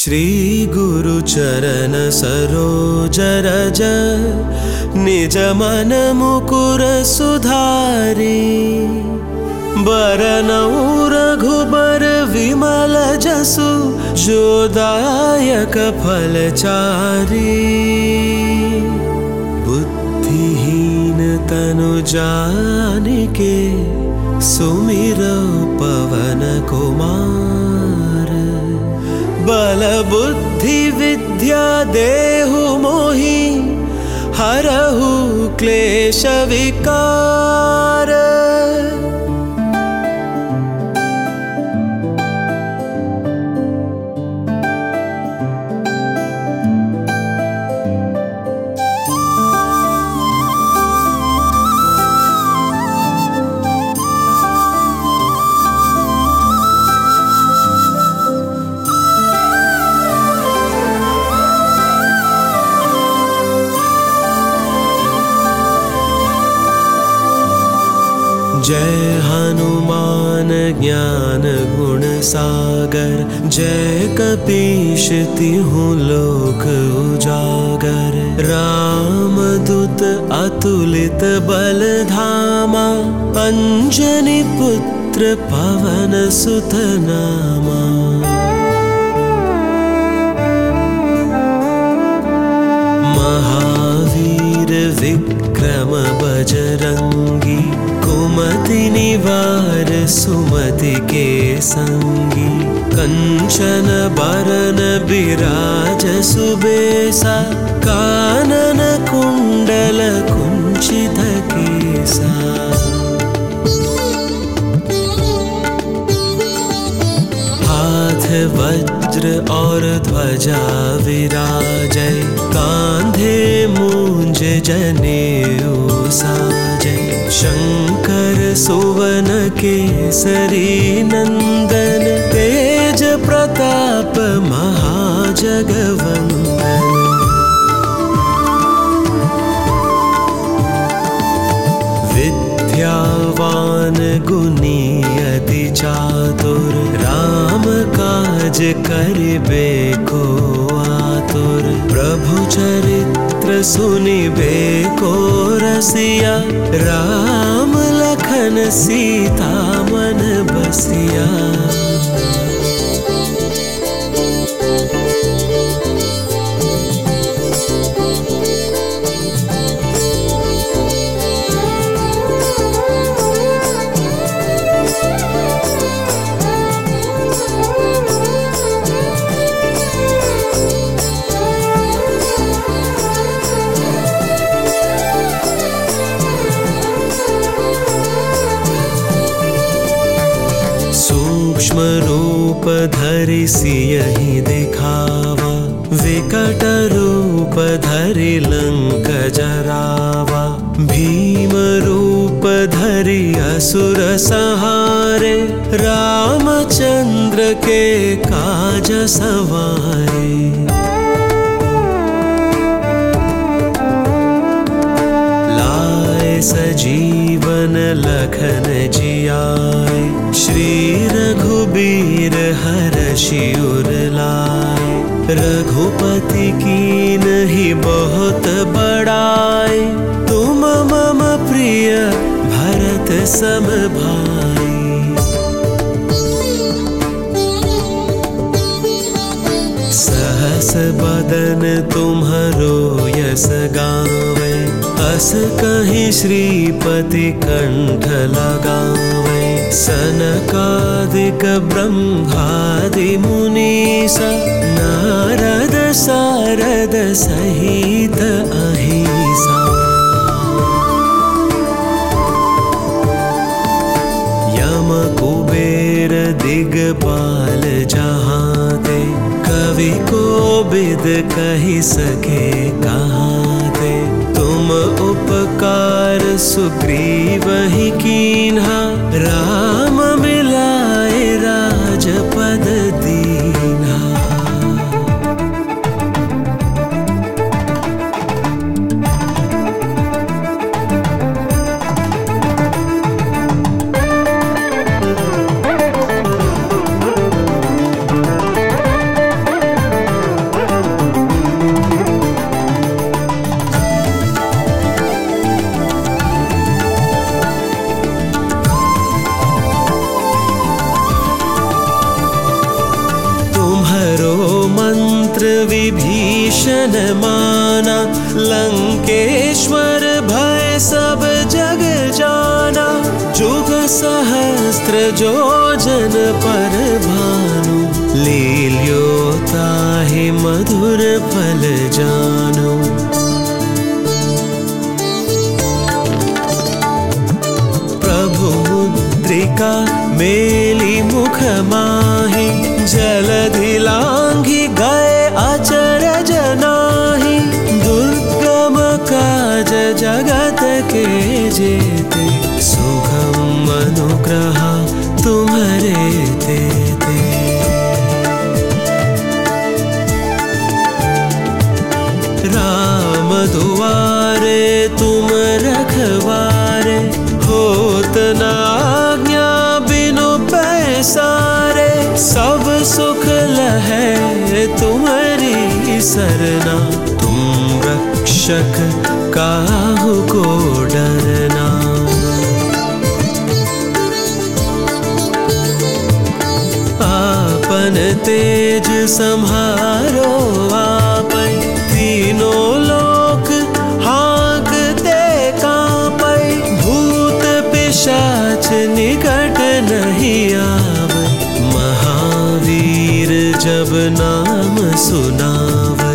श्री गुरु चरण सरोज रज निज मन मुकुर सुधारी। बरनउँ रघुबर विमल जसु जो दायक फलचारी। बुद्धिहीन तनु जानिके सुमिरौ पवन कुमार। बल बुद्धि विद्या देहु मोहि हरहु क्लेश विकार। जय हनुमान ज्ञान गुण सागर। जय कपीश तिहुँ लोक उजागर। राम दूत अतुलित बल धामा। अंजनी पुत्र पवन सुत नामा। महावीर विक्रम बजरंगी। कुमति निवार सुमति के संगी। कंचन बरन बिराज सुबेसा। कानन कुंडल कुंचित केसा। हाथ वज्र और ध्वजा विराजै। कांधे मूंज जनेऊ साजै। शंकर सुवन केसरी नंदन। तेज प्रताप महाजगवंदन। विद्यावान गुणी अति चातुर। राम काज करिबे को आतुर। प्रभु चरित्र सुनिबे को रसिया। राम लखन सीता मन बसिया। सूक्ष्म रूप धरि सियहि दिखावा। विकट रूप धरि लंक जरावा। भीम रूप धरि असुर संहारे। रामचंद्र के काज सवारे। सजीवन लखन जियाए। श्री रघुबीर हरषि उर लाए। रघुपति कीन्हि बहुत बड़ाई। तुम मम प्रिय भरत सम भाई। सहस बदन तुम्हरो यस गावै। अस कहीं श्रीपति कंठ लगावै। सनकादिक ब्रह्मादि मुनीसा। नारद सारद सहित अहिसा। यम कुबेर दिगपाल जहाँ ते। कवि कोविद कहि सके कहाँ ते। तुम उपकार सुग्रीवहि कीन्हा। राम मिलाए राजपद दीन्हा। विभीषण माना, लंकेश्वर भय सब जग जाना। जुग सहस्त्र जो जन पर भानु, लील्यो ताहि मधुर फल जानु। प्रभु मुद्रिका मेली मुख माहि, जलधि लांघि गए अचरज नाहि। दुर्गम काज जगत के जेते, सुगम अनुग्रह तुम्हारे तेते। राम दुआरे तुम रखवारे, होत न आज्ञा बिनु पैसारे। सब सुख लहै तुम्हारी सरना, तुम रक्षक काहू को डरना। आपन तेज सम्हारो आपै, तीनों लोक हाँकते कांपै। भूत पिशाच निकट नहीं आवै, महावीर जब नाम सुनावै।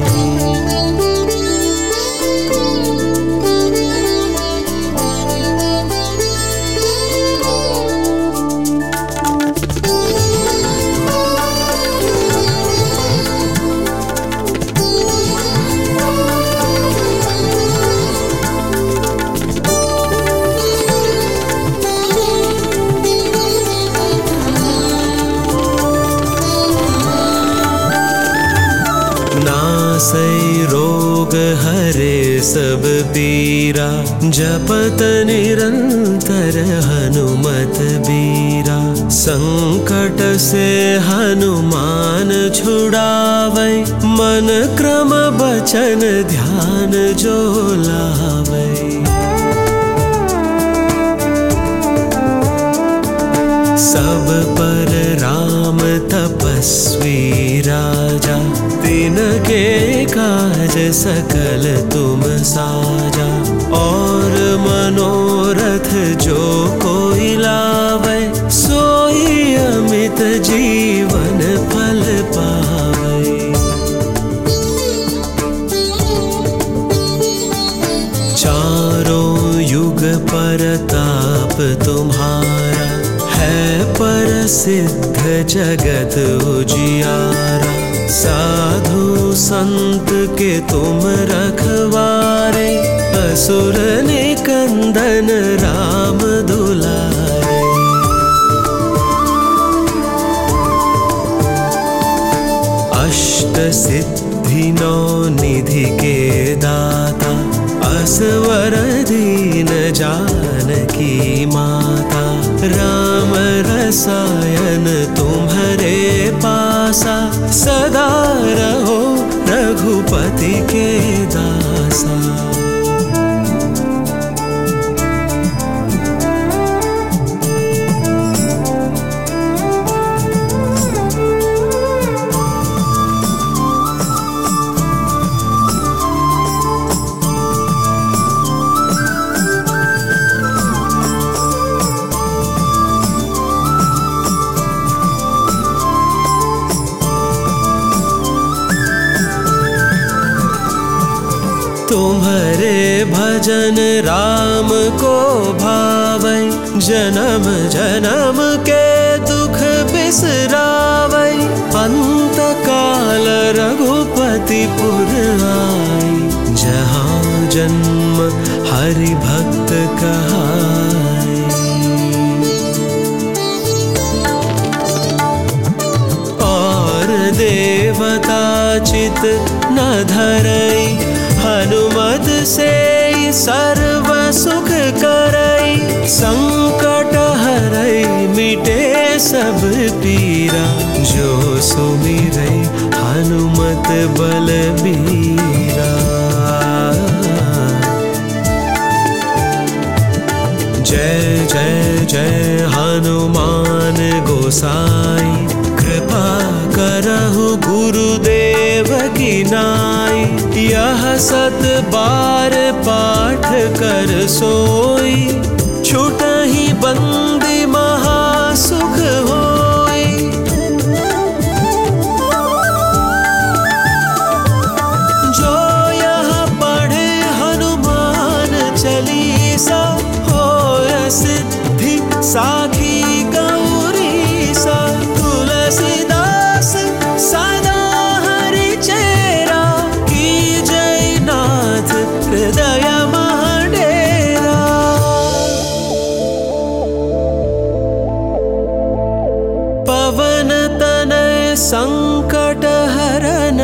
नासै रोग हरे सब पीरा, जपत निरंतर हनुमत बीरा। संकट से हनुमान छुड़ावै, मन क्रम बचन ध्यान जो लावै। सब पर राम तपस्वी राजा, तिनके काज सकल तुम साजा। और मनोरथ जो कोई लावै, सोई अमित जीवन फल पावै। चारों युग परताप तुम्हारा, है प्रसिद्ध जगत उजियारा। साधु संत के तुम रखवारे, असुर निकंदन राम दुलारे। अष्ट सिद्धि नौ निधि के दाता, असवर दीन जानकी माता। राम रसायन तुम्हारे पासा, सदा रहो रघुपति के दासा। तुम्हारे भजन राम को भावै, जन्म जन्म के दुख बिसरावै। अंत काल रघुपति पुर आई, जहाँ जन्म हरि भक्त कहाई। और देवता चित न धरई, हनुमत से सर्व सुख करई। संकट हरई मिटे सब पीरा, जो सुमिरै हनुमत बलबीरा। जय जय जय हनुमान गोसाई, कृपा करहु गुरुदेव की नाई। यह 7 बार पाठ कर सोई, छूटहि बंदी महासुख होई। जो यह पढ़े हनुमान चालीसा, होय सिद्धि साखी गौरीसा। तुलसीदास सदा हरि चेरा, की जय नाथ हृदय महडेरा। पवन तनय संकट हरन,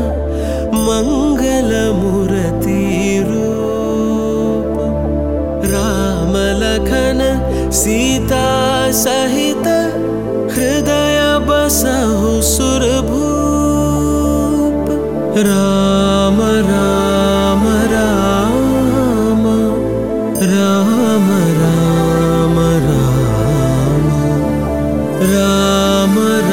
मंगल मूर्ति रूप। राम लखन सीता सहित, हृदय बसहु सुरभूप। राम राम राम, राम राम राम, राम राम।